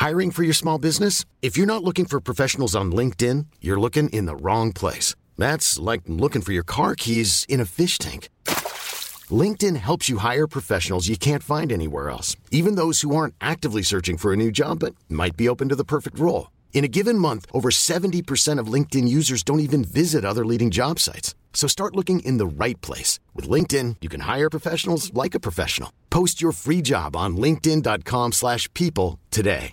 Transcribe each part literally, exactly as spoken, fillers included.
Hiring for your small business? If you're not looking for professionals on LinkedIn, you're looking in the wrong place. That's like looking for your car keys in a fish tank. LinkedIn helps you hire professionals you can't find anywhere else, even those who aren't actively searching for a new job but might be open to the perfect role. In a given month, over seventy percent of LinkedIn users don't even visit other leading job sites. So start looking in the right place. With LinkedIn, you can hire professionals like a professional. Post your free job on linkedin dot com slash people today.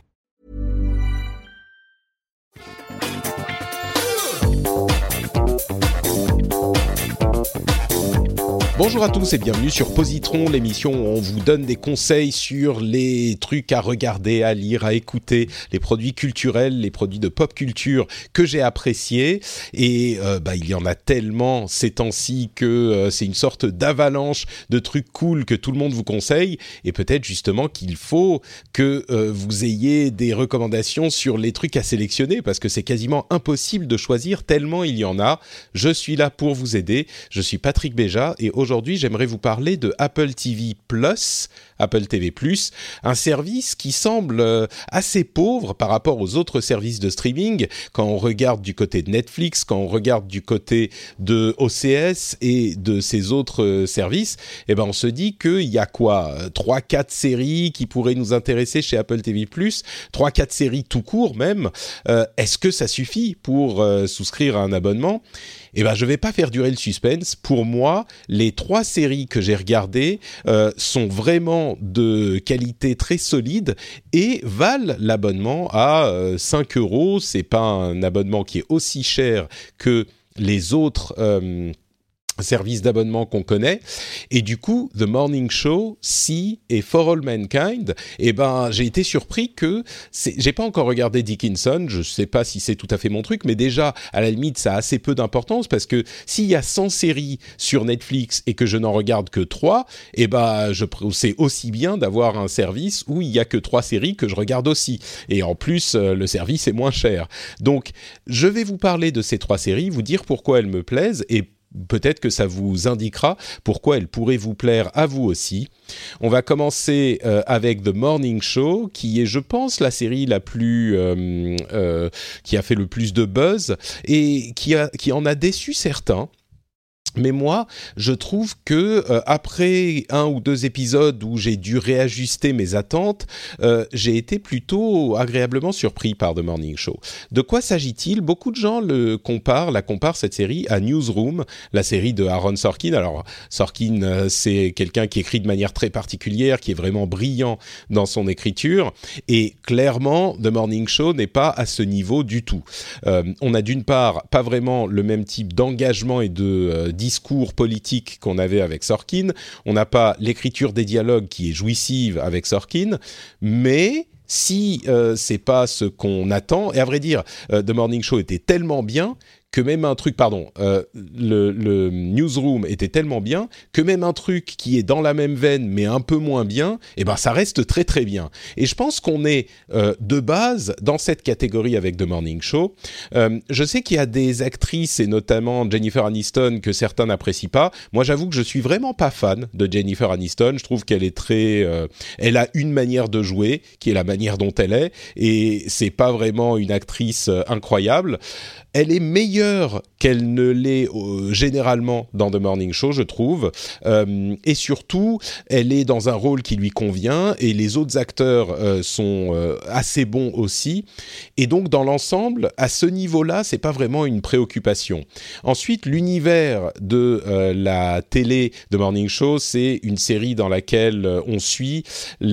Bonjour à tous et bienvenue sur Positron, l'émission où on vous donne des conseils sur les trucs à regarder, à lire, à écouter, les produits culturels, les produits de pop culture que j'ai appréciés. Et euh, bah, il y en a tellement ces temps-ci que euh, c'est une sorte d'avalanche de trucs cool que tout le monde vous conseille. Et peut-être justement qu'il faut que euh, vous ayez des recommandations sur les trucs à sélectionner parce que c'est quasiment impossible de choisir tellement il y en a. Je suis là pour vous aider. Je suis Patrick Béja et aujourd'hui, Aujourd'hui, j'aimerais vous parler de Apple T V Plus, Apple T V Plus, un service qui semble assez pauvre par rapport aux autres services de streaming. Quand on regarde du côté de Netflix, quand on regarde du côté de O C S et de ces autres services, eh ben on se dit qu'il y a quoi, trois quatre séries qui pourraient nous intéresser chez Apple T V Plus, trois quatre séries tout court même. Euh, est-ce que ça suffit pour euh, souscrire à un abonnement ? Eh ben, je vais pas faire durer le suspense. Pour moi, les trois séries que j'ai regardées euh, sont vraiment de qualité très solide et valent l'abonnement à euh, cinq euros. C'est pas un abonnement qui est aussi cher que les autres euh, service d'abonnement qu'on connaît. Et du coup, The Morning Show, Si et For All Mankind, eh ben, j'ai été surpris que c'est... j'ai pas encore regardé Dickinson, je sais pas si c'est tout à fait mon truc, mais déjà, à la limite, ça a assez peu d'importance parce que s'il y a cent séries sur Netflix et que je n'en regarde que trois, eh ben, je... c'est aussi bien d'avoir un service où il y a que trois séries que je regarde aussi. Et en plus, euh, le service est moins cher. Donc, je vais vous parler de ces trois séries, vous dire pourquoi elles me plaisent et peut-être que ça vous indiquera pourquoi elle pourrait vous plaire à vous aussi. On va commencer euh, avec The Morning Show, qui est, je pense, la série la plus euh, euh, qui a fait le plus de buzz et qui a qui en a déçu certains. Mais moi, je trouve que euh, après un ou deux épisodes où j'ai dû réajuster mes attentes, euh, j'ai été plutôt agréablement surpris par The Morning Show. De quoi s'agit-il ? Beaucoup de gens le comparent, la comparent cette série à Newsroom, la série de Aaron Sorkin. Alors Sorkin, euh, c'est quelqu'un qui écrit de manière très particulière, qui est vraiment brillant dans son écriture, et clairement, The Morning Show n'est pas à ce niveau du tout. Euh, on a d'une part pas vraiment le même type d'engagement et de euh, discours politique qu'on avait avec Sorkin. On n'a pas l'écriture des dialogues qui est jouissive avec Sorkin, mais si euh, c'est pas ce qu'on attend, et à vrai dire, euh, The Morning Show était tellement bien que même un truc, pardon, euh, le, le Newsroom était tellement bien que même un truc qui est dans la même veine mais un peu moins bien, eh ben ça reste très très bien. Et je pense qu'on est euh, de base dans cette catégorie avec The Morning Show. Euh, je sais qu'il y a des actrices et notamment Jennifer Aniston que certains n'apprécient pas. Moi, j'avoue que je suis vraiment pas fan de Jennifer Aniston. Je trouve qu'elle est très, euh, elle a une manière de jouer qui est la manière dont elle est et c'est pas vraiment une actrice euh, incroyable. Elle est meilleure qu'elle ne l'est euh, généralement dans The Morning Show, je trouve. Euh, et surtout, elle est dans un rôle qui lui convient et les autres acteurs euh, sont euh, assez bons aussi. Et donc, dans l'ensemble, à ce niveau-là, c'est pas vraiment une préoccupation. Ensuite, l'univers de euh, la télé de Morning Show, c'est une série dans laquelle euh, on suit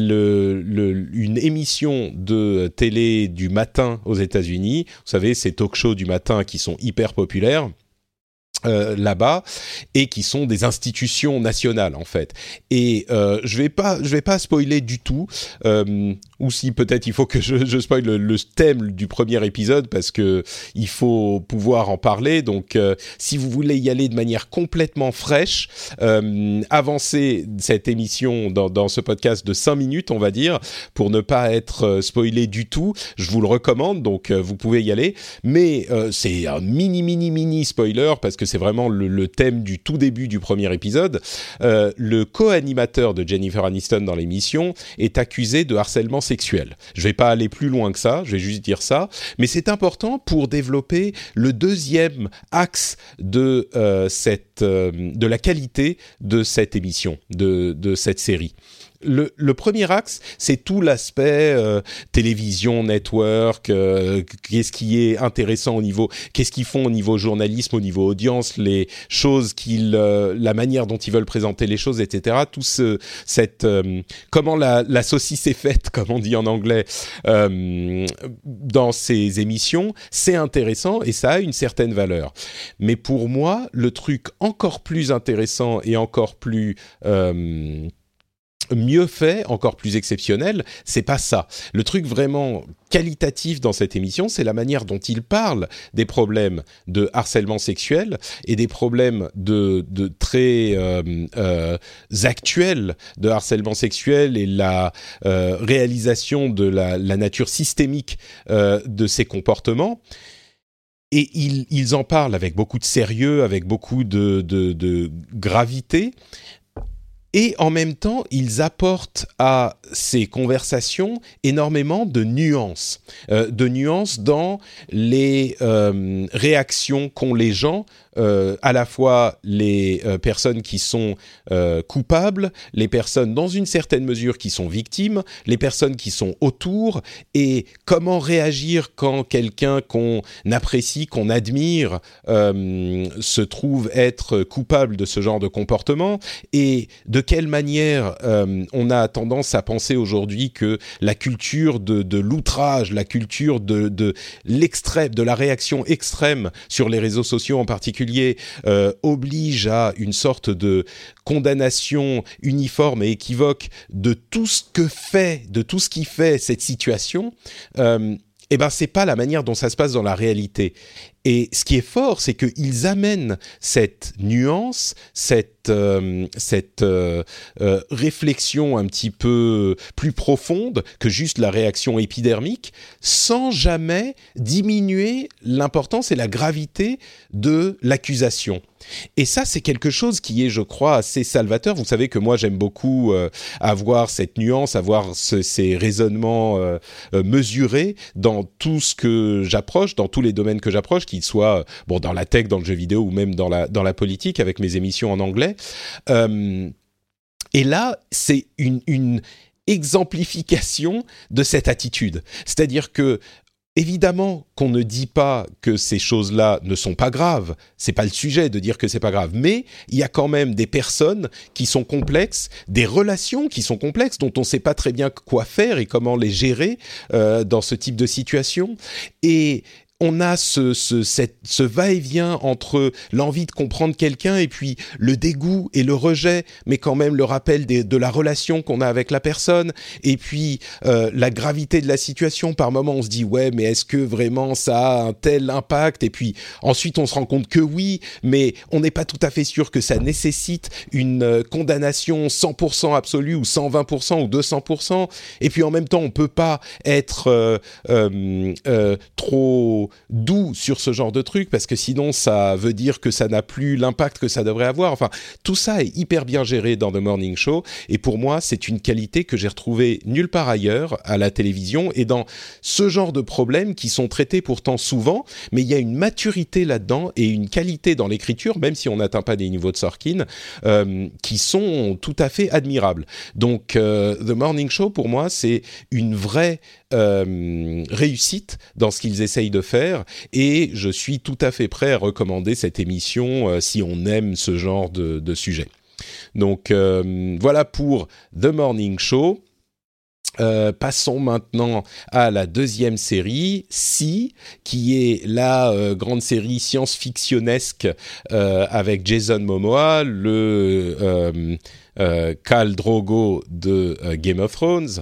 le, le, une émission de télé du matin aux États-Unis. Vous savez, ces talk-shows du matin qui sont hyper populaires. Euh, là-bas et qui sont des institutions nationales en fait. Et euh, je vais pas, je vais pas spoiler du tout. Euh, ou si peut-être il faut que je, je spoil le, le thème du premier épisode parce que il faut pouvoir en parler. Donc, euh, si vous voulez y aller de manière complètement fraîche, euh, avancez cette émission dans, dans ce podcast de cinq minutes, on va dire, pour ne pas être spoilé du tout. Je vous le recommande, donc euh, vous pouvez y aller. Mais euh, c'est un mini, mini, mini spoiler parce que c'est vraiment le, le thème du tout début du premier épisode. Euh, le co-animateur de Jennifer Aniston dans l'émission est accusé de harcèlement sexuel. Je vais pas aller plus loin que ça, je vais juste dire ça, mais c'est important pour développer le deuxième axe de euh, cette euh, de la qualité de cette émission, de de cette série. Le, le premier axe, c'est tout l'aspect euh, télévision, network, euh, qu'est-ce qui est intéressant au niveau, qu'est-ce qu'ils font au niveau journalisme, au niveau audience, les choses qu'ils, euh, la manière dont ils veulent présenter les choses, et cetera. Tout ce, cette, euh, comment la, la saucisse est faite, comme on dit en anglais, euh, dans ces émissions, c'est intéressant et ça a une certaine valeur. Mais pour moi, le truc encore plus intéressant et encore plus euh, mieux fait, encore plus exceptionnel, c'est pas ça. Le truc vraiment qualitatif dans cette émission, c'est la manière dont il parle des problèmes de harcèlement sexuel et des problèmes de, de très euh, euh, actuels de harcèlement sexuel et la euh, réalisation de la, la nature systémique euh, de ces comportements. Et ils, ils en parlent avec beaucoup de sérieux, avec beaucoup de, de, de gravité. Et en même temps, ils apportent à ces conversations énormément de nuances, euh, de nuances dans les euh, réactions qu'ont les gens, euh, à la fois les euh, personnes qui sont euh, coupables, les personnes dans une certaine mesure qui sont victimes, les personnes qui sont autour, et comment réagir quand quelqu'un qu'on apprécie, qu'on admire, euh, se trouve être coupable de ce genre de comportement, et de quelle manière euh, on a tendance à penser aujourd'hui que la culture de, de l'outrage, la culture de, de l'extrême, de la réaction extrême sur les réseaux sociaux en particulier, euh, oblige à une sorte de condamnation uniforme et équivoque de tout ce que fait, de tout ce qui fait cette situation. Euh, eh ben, c'est pas la manière dont ça se passe dans la réalité. Et ce qui est fort, c'est qu'ils amènent cette nuance, cette, euh, cette euh, euh, réflexion un petit peu plus profonde que juste la réaction épidermique, sans jamais diminuer l'importance et la gravité de l'accusation. Et ça, c'est quelque chose qui est, je crois, assez salvateur. Vous savez que moi, j'aime beaucoup euh, avoir cette nuance, avoir ce, ces raisonnements euh, euh, mesurés dans tout ce que j'approche, dans tous les domaines que j'approche, qu'ils soient bon, dans la tech, dans le jeu vidéo ou même dans la, dans la politique, avec mes émissions en anglais. Euh, et là, c'est une, une exemplification de cette attitude. C'est-à-dire que évidemment qu'on ne dit pas que ces choses-là ne sont pas graves, c'est pas le sujet de dire que c'est pas grave, mais il y a quand même des personnes qui sont complexes, des relations qui sont complexes, dont on sait pas très bien quoi faire et comment les gérer euh, dans ce type de situation. Et on a ce, ce, cette, ce va-et-vient entre l'envie de comprendre quelqu'un et puis le dégoût et le rejet, mais quand même le rappel des, de la relation qu'on a avec la personne, et puis euh, la gravité de la situation. Par moments, on se dit « ouais, mais est-ce que vraiment ça a un tel impact ?» Et puis ensuite, on se rend compte que oui, mais on n'est pas tout à fait sûr que ça nécessite une euh, condamnation cent pour cent absolue ou cent vingt pour cent ou deux cents pour cent. Et puis en même temps, on peut pas être euh, euh, euh, trop doux sur ce genre de truc, parce que sinon ça veut dire que ça n'a plus l'impact que ça devrait avoir. Enfin, tout ça est hyper bien géré dans The Morning Show, et pour moi c'est une qualité que j'ai retrouvée nulle part ailleurs à la télévision et dans ce genre de problèmes qui sont traités pourtant souvent, mais il y a une maturité là-dedans et une qualité dans l'écriture, même si on n'atteint pas des niveaux de Sorkin, euh, qui sont tout à fait admirables. Donc euh, The Morning Show pour moi c'est une vraie euh, réussite dans ce qu'ils essayent de faire, et je suis tout à fait prêt à recommander cette émission euh, si on aime ce genre de, de sujet. Donc euh, voilà pour The Morning Show. Euh, passons maintenant à la deuxième série, Si, qui est la euh, grande série science-fictionnesque euh, avec Jason Momoa, le euh, euh, Khal Drogo de euh, Game of Thrones.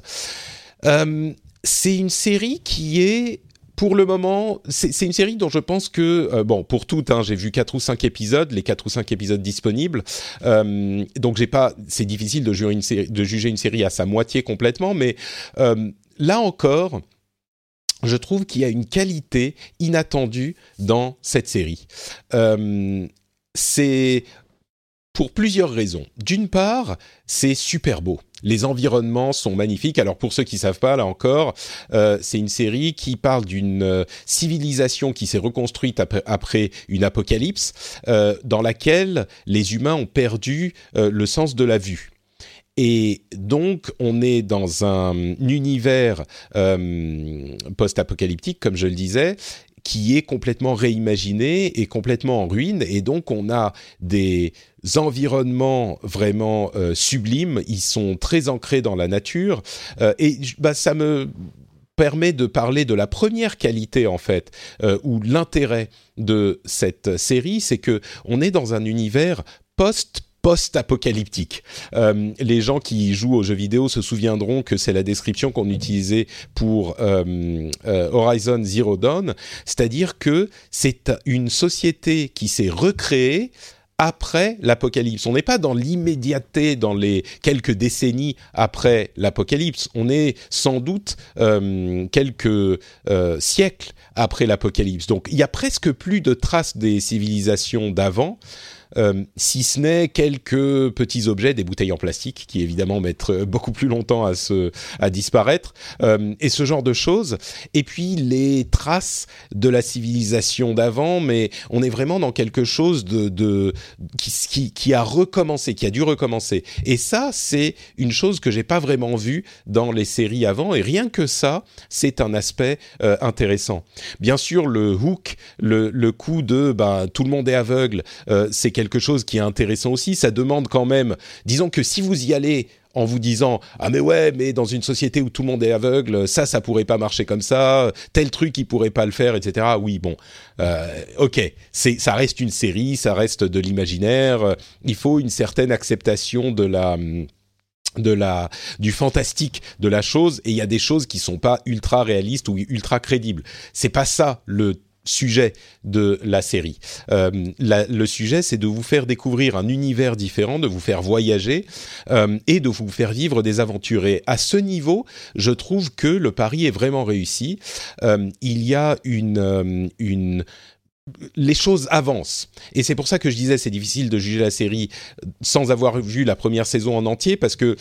Euh, c'est une série qui est pour le moment, c'est, c'est une série dont je pense que, euh, bon, pour toutes, hein, j'ai vu quatre ou cinq épisodes, les quatre ou cinq épisodes disponibles, euh, donc j'ai pas, c'est difficile de juger une série, de juger une série à sa moitié complètement, mais euh, là encore, je trouve qu'il y a une qualité inattendue dans cette série. Euh, c'est pour plusieurs raisons. D'une part, c'est super beau. les environnements sont magnifiques. Alors pour ceux qui savent pas, là encore, euh, c'est une série qui parle d'une euh, civilisation qui s'est reconstruite après, après une apocalypse, euh, dans laquelle les humains ont perdu euh, le sens de la vue. Et donc, on est dans un univers euh, post-apocalyptique, comme je le disais, qui est complètement réimaginé et complètement en ruine. Et donc, on a des environnements vraiment euh, sublimes. Ils sont très ancrés dans la nature. Euh, et bah, ça me permet de parler de la première qualité, en fait, euh, ou l'intérêt de cette série, c'est que on est dans un univers post post-apocalyptique. Euh, les gens qui jouent aux jeux vidéo se souviendront que c'est la description qu'on utilisait pour euh, euh, Horizon Zero Dawn, c'est-à-dire que c'est une société qui s'est recréée après l'apocalypse. On n'est pas dans l'immédiateté, dans les quelques décennies après l'apocalypse. On est sans doute euh, quelques euh, siècles après l'apocalypse. Donc, il y a presque plus de traces des civilisations d'avant. Euh, si ce n'est quelques petits objets, des bouteilles en plastique qui évidemment mettent beaucoup plus longtemps à, se, à disparaître, euh, et ce genre de choses. Et puis les traces de la civilisation d'avant, mais on est vraiment dans quelque chose de, de qui, qui, qui a recommencé, qui a dû recommencer. Et ça, c'est une chose que j'ai pas vraiment vue dans les séries avant, et rien que ça, c'est un aspect euh, intéressant. Bien sûr, le hook, le, le coup de bah, tout le monde est aveugle, euh, c'est quelque chose qui est intéressant aussi. Ça demande quand même, disons que si vous y allez en vous disant « Ah mais ouais, mais dans une société où tout le monde est aveugle, ça, ça pourrait pas marcher comme ça, tel truc, il pourrait pas le faire, et cetera » Oui, bon, euh, ok, c'est, ça reste une série, ça reste de l'imaginaire, il faut une certaine acceptation de la... de la du fantastique de la chose, et il y a des choses qui sont pas ultra réalistes ou ultra crédibles. C'est pas ça le sujet de la série. Euh, la, le sujet, c'est de vous faire découvrir un univers différent, de vous faire voyager euh, et de vous faire vivre des aventures. Et à ce niveau, je trouve que le pari est vraiment réussi. Euh, il y a une... Euh, une les choses avancent. Et c'est pour ça que je disais, c'est difficile de juger la série sans avoir vu la première saison en entier, parce que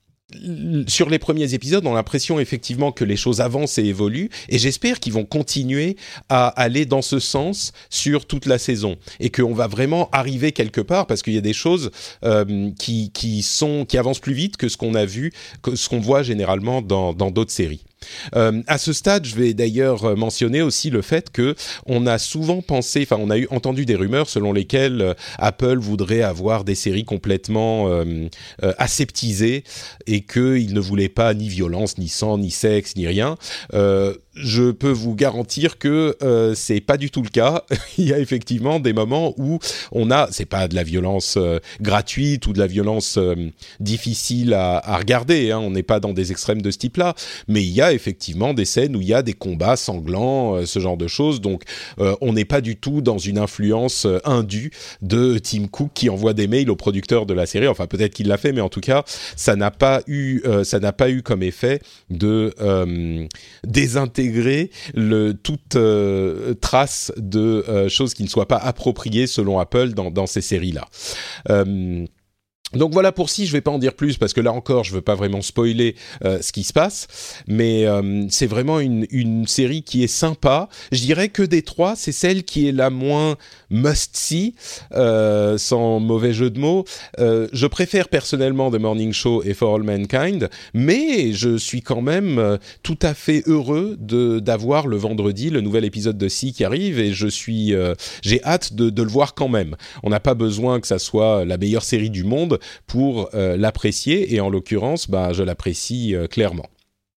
sur les premiers épisodes, on a l'impression effectivement que les choses avancent et évoluent, et j'espère qu'ils vont continuer à aller dans ce sens sur toute la saison, et qu'on va vraiment arriver quelque part, parce qu'il y a des choses euh, qui, qui, sont, qui avancent plus vite que ce qu'on a vu, que ce qu'on voit généralement dans, dans d'autres séries. Euh, à ce stade, je vais d'ailleurs mentionner aussi le fait que on a souvent pensé, enfin, on a eu entendu des rumeurs selon lesquelles euh, Apple voudrait avoir des séries complètement euh, euh, aseptisées et qu'il ne voulait pas ni violence, ni sang, ni sexe, ni rien. Euh, je peux vous garantir que euh, c'est pas du tout le cas. Il y a effectivement des moments où on a, c'est pas de la violence euh, gratuite ou de la violence euh, difficile à, à regarder, hein, on n'est pas dans des extrêmes de ce type-là, mais il y a effectivement des scènes où il y a des combats sanglants, euh, ce genre de choses, donc euh, on n'est pas du tout dans une influence euh, indue de Tim Cook qui envoie des mails aux producteurs de la série, enfin peut-être qu'il l'a fait, mais en tout cas, ça n'a pas eu, euh, ça n'a pas eu comme effet de euh, désintégrer le, toute euh, trace de euh, choses qui ne soient pas appropriées selon Apple dans, dans ces séries-là. Euh, Donc voilà pour si, je vais pas en dire plus parce que là encore je veux pas vraiment spoiler euh, ce qui se passe, mais euh, c'est vraiment une, une série qui est sympa. Je dirais que des trois, c'est celle qui est la moins must-see, euh, sans mauvais jeu de mots. Euh, je préfère personnellement The Morning Show et For All Mankind, mais je suis quand même euh, tout à fait heureux de d'avoir le vendredi le nouvel épisode de Si qui arrive, et je suis, euh, j'ai hâte de, de le voir quand même. On n'a pas besoin que ça soit la meilleure série du monde pour euh, l'apprécier, et en l'occurrence, bah, je l'apprécie euh, clairement.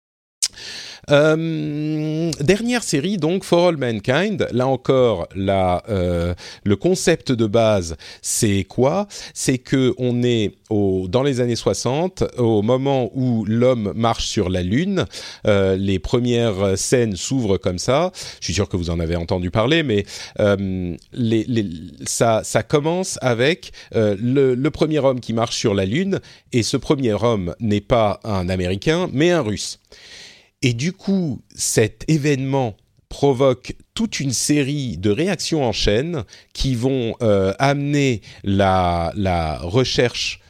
Euh, dernière série, donc, For All Mankind. Là encore, la, euh, le concept de base, c'est quoi ? C'est que on est au, dans les années soixante, au moment où l'homme marche sur la Lune. Euh, les premières scènes s'ouvrent comme ça. Je suis sûr que vous en avez entendu parler, mais euh, les, les, ça, ça commence avec euh, le, le premier homme qui marche sur la Lune, et ce premier homme n'est pas un Américain, mais un Russe. Et du coup, cet événement provoque toute une série de réactions en chaîne qui vont euh, amener la, la recherche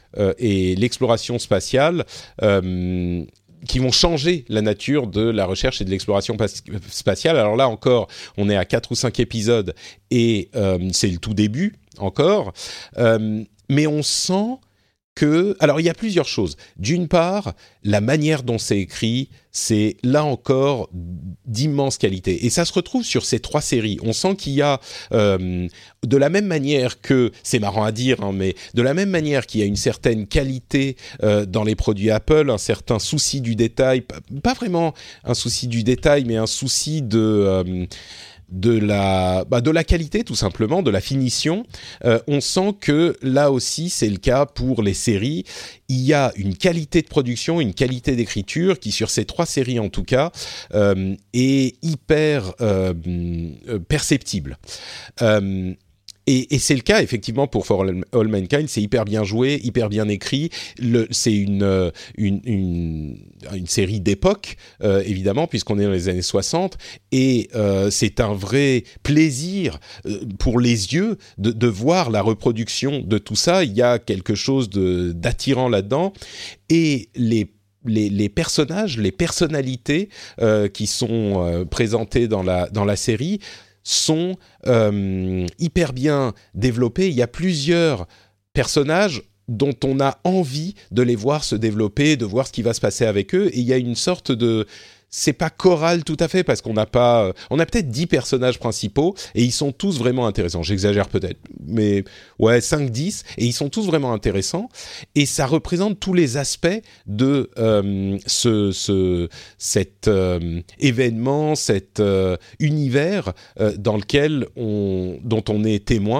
euh, et l'exploration spatiale euh, qui vont changer la nature de la recherche et de l'exploration pas- spatiale. Alors là encore, on est à quatre ou cinq épisodes et euh, c'est le tout début encore, euh, mais on sent que... Alors, il y a plusieurs choses. D'une part, la manière dont c'est écrit, c'est là encore d'immense qualité. Et ça se retrouve sur ces trois séries. On sent qu'il y a, euh, de la même manière que... C'est marrant à dire, hein, mais de la même manière qu'il y a une certaine qualité euh, dans les produits Apple, un certain souci du détail, pas, pas vraiment un souci du détail, mais un souci de... Euh, de la bah de la qualité tout simplement, de la finition. Euh, on sent que là aussi c'est le cas pour les séries. Il y a une qualité de production, une qualité d'écriture qui sur ces trois séries en tout cas euh, est hyper euh, euh, perceptible. Euh, Et, et c'est le cas effectivement pour For All, All Mankind, c'est hyper bien joué, hyper bien écrit. Le, c'est une, une, une, une série d'époque, euh, évidemment, puisqu'on est dans les années soixante, et euh, c'est un vrai plaisir euh, pour les yeux de, de voir la reproduction de tout ça. Il y a quelque chose de, d'attirant là-dedans, et les Les, les personnages, les personnalités euh, qui sont euh, présentées dans la, dans la série sont euh, hyper bien développés. Il y a plusieurs personnages dont on a envie de les voir se développer, de voir ce qui va se passer avec eux. Et il y a une sorte de... C'est pas choral tout à fait parce qu'on n'a pas... On a peut-être dix personnages principaux et ils sont tous vraiment intéressants. J'exagère peut-être, mais ouais, cinq dix. Et ils sont tous vraiment intéressants. Et ça représente tous les aspects de euh, ce, ce, cet euh, événement, cet euh, univers euh, dans lequel on, dont on est témoin.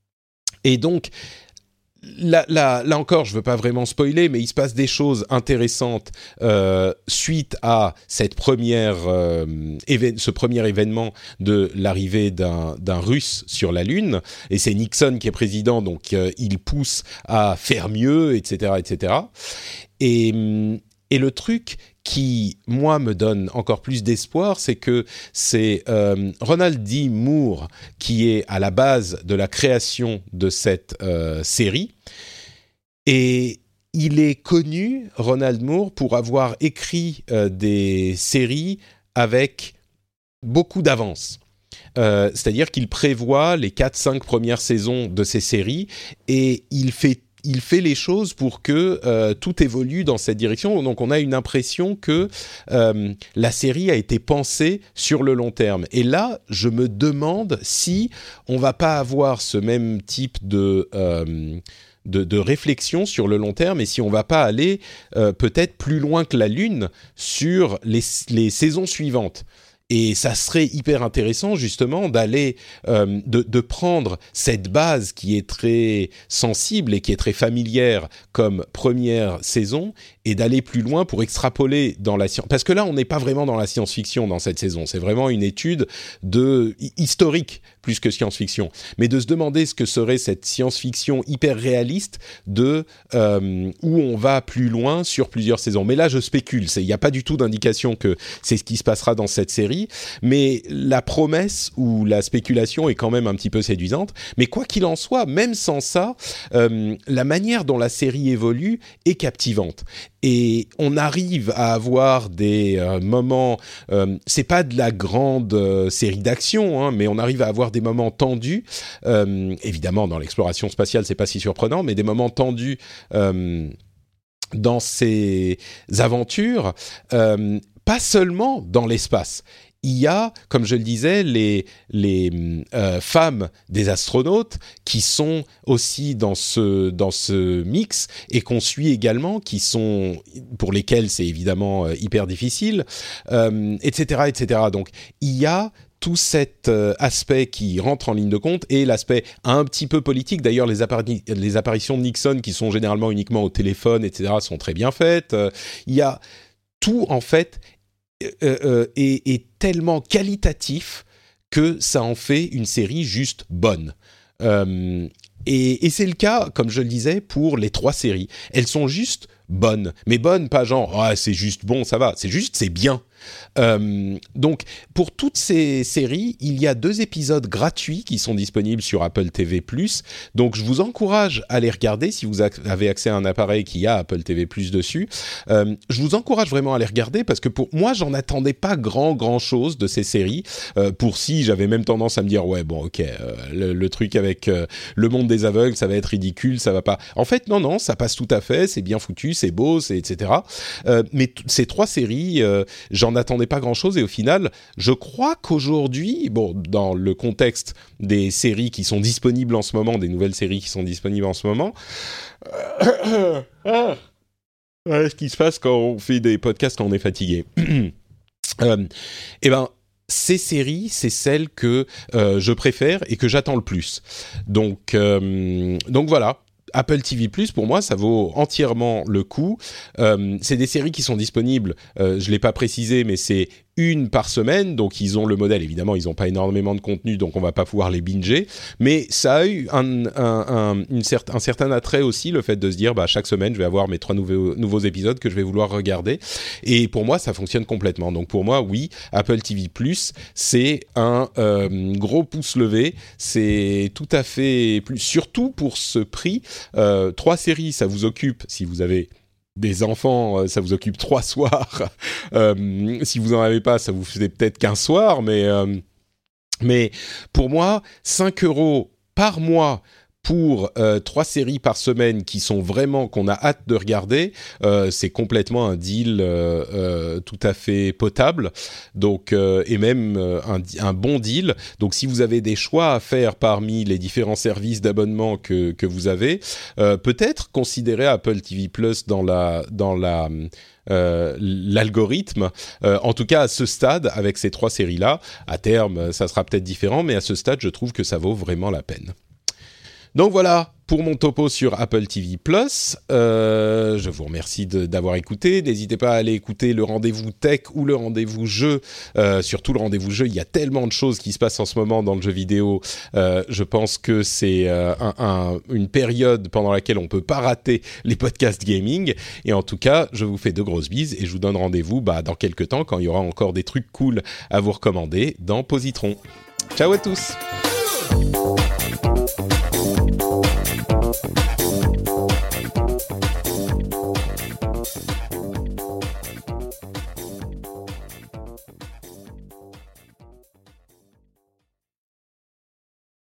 Et donc... Là, là, là encore, je ne veux pas vraiment spoiler, mais il se passe des choses intéressantes euh, suite à cette première, euh, éve- ce premier événement de l'arrivée d'un, d'un Russe sur la Lune. Et c'est Nixon qui est président, donc euh, il pousse à faire mieux, et cetera, et cetera. Et, et le truc qui, moi, me donne encore plus d'espoir, c'est que c'est euh, Ronald D. Moore qui est à la base de la création de cette euh, série. Et il est connu, Ronald Moore, pour avoir écrit euh, des séries avec beaucoup d'avance. Euh, c'est-à-dire qu'il prévoit les quatre cinq premières saisons de ces séries et il fait il fait les choses pour que euh, tout évolue dans cette direction. Donc, on a une impression que euh, la série a été pensée sur le long terme. Et là, je me demande si on va pas avoir ce même type de... Euh, De, de réflexion sur le long terme et si on va pas aller euh, peut-être plus loin que la Lune sur les, les saisons suivantes. Et ça serait hyper intéressant justement d'aller, euh, de, de prendre cette base qui est très sensible et qui est très familière comme première saison et d'aller plus loin pour extrapoler dans la science. Parce que là, on n'est pas vraiment dans la science-fiction dans cette saison. C'est vraiment une étude de historique plus que science-fiction. Mais de se demander ce que serait cette science-fiction hyper réaliste de euh, où on va plus loin sur plusieurs saisons. Mais là, je spécule. Il n'y a pas du tout d'indication que c'est ce qui se passera dans cette série. Mais la promesse ou la spéculation est quand même un petit peu séduisante. Mais quoi qu'il en soit, même sans ça, euh, la manière dont la série évolue est captivante. Et on arrive à avoir des euh, moments, euh, c'est pas de la grande euh, série d'action, hein, mais on arrive à avoir des moments tendus. Euh, évidemment, dans l'exploration spatiale, c'est pas si surprenant, mais des moments tendus euh, dans ces aventures, euh, pas seulement dans l'espace. Il y a, comme je le disais, les, les euh, femmes des astronautes qui sont aussi dans ce, dans ce mix et qu'on suit également, qui sont, pour lesquelles c'est évidemment euh, hyper difficile, euh, et cetera, et cetera. Donc, il y a tout cet euh, aspect qui rentre en ligne de compte et l'aspect un petit peu politique. D'ailleurs, les, appari- les apparitions de Nixon, qui sont généralement uniquement au téléphone, et cetera, sont très bien faites. Euh, il y a tout, en fait, Euh, euh, est, est tellement qualitatif que ça en fait une série juste bonne. Euh, et, et c'est le cas, comme je le disais, pour les trois séries. Elles sont juste bonnes. Mais bonnes, pas genre, ah, c'est juste bon, ça va. C'est juste, c'est bien. Euh, donc, pour toutes ces séries, il y a deux épisodes gratuits qui sont disponibles sur Apple T V plus. Donc, je vous encourage à les regarder si vous avez accès à un appareil qui a Apple T V plus dessus. Euh, je vous encourage vraiment à les regarder parce que pour moi, j'en attendais pas grand, grand chose de ces séries. Euh, pour si, j'avais même tendance à me dire, ouais, bon, ok, euh, le, le truc avec euh, le monde des aveugles, ça va être ridicule, ça va pas... En fait, non, non, ça passe tout à fait, c'est bien foutu, c'est beau, c'est, et cetera. Euh, mais t- ces trois séries, euh, j'en attendais pas grand-chose et au final, je crois qu'aujourd'hui, bon, dans le contexte des séries qui sont disponibles en ce moment, des nouvelles séries qui sont disponibles en ce moment, euh, ah, ouais, ce qui se passe quand on fait des podcasts quand on est fatigué. euh, eh ben, ces séries, c'est celles que euh, je préfère et que j'attends le plus. Donc, euh, donc voilà. Apple T V plus, pour moi, ça vaut entièrement le coup. Euh, c'est des séries qui sont disponibles, euh, je ne l'ai pas précisé, mais c'est une par semaine, donc ils ont le modèle, évidemment, ils n'ont pas énormément de contenu, donc on ne va pas pouvoir les binger, mais ça a eu un, un, un, une cer- un certain attrait aussi, le fait de se dire, bah, chaque semaine, je vais avoir mes trois nouveaux, nouveaux épisodes que je vais vouloir regarder, et pour moi, ça fonctionne complètement. Donc pour moi, oui, Apple T V plus, c'est un euh, gros pouce levé, c'est tout à fait plus, surtout pour ce prix. Euh, trois séries, ça vous occupe, si vous avez des enfants, ça vous occupe trois soirs. Euh, si vous n'en avez pas, ça vous faisait peut-être qu'un soir, mais, euh, mais pour moi, cinq euros par mois pour euh, trois séries par semaine qui sont vraiment, qu'on a hâte de regarder, euh, c'est complètement un deal euh, euh, tout à fait potable, donc, euh, et même euh, un, un bon deal. Donc si vous avez des choix à faire parmi les différents services d'abonnement que, que vous avez, euh, peut-être considérer Apple T V plus dans la... Dans la Euh, l'algorithme, euh, en tout cas à ce stade, avec ces trois séries-là. À terme, ça sera peut-être différent, mais à ce stade, je trouve que ça vaut vraiment la peine. Donc voilà pour mon topo sur Apple T V plus. Euh, je vous remercie de, d'avoir écouté. N'hésitez pas à aller écouter le rendez-vous tech ou le rendez-vous jeu. Euh, surtout le rendez-vous jeu, il y a tellement de choses qui se passent en ce moment dans le jeu vidéo. Euh, je pense que c'est euh, un, un, une période pendant laquelle on ne peut pas rater les podcasts gaming. Et en tout cas, je vous fais de grosses bises et je vous donne rendez-vous bah, dans quelques temps quand il y aura encore des trucs cool à vous recommander dans Positron. Ciao à tous!